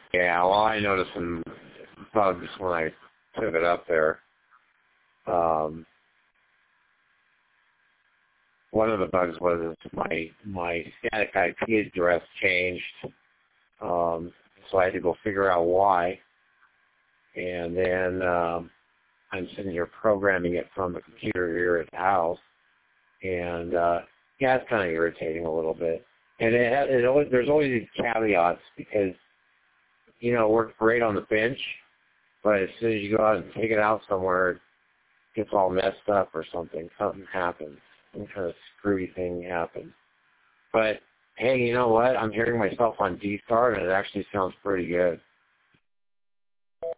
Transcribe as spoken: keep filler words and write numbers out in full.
Yeah, well, I noticed some bugs when I took it up there. Um, one of the bugs was my my static I P address changed, um, so I had to go figure out why. And then um, I'm sitting here programming it from the computer here at the house, and uh, yeah, it's kind of irritating a little bit. And it, it always, there's always these caveats because, you know, it worked great on the bench, but as soon as you go out and take it out somewhere, it gets all messed up or something. Something happens. Some kind of screwy thing happens. But, hey, you know what? I'm hearing myself on D-Start, and it actually sounds pretty good.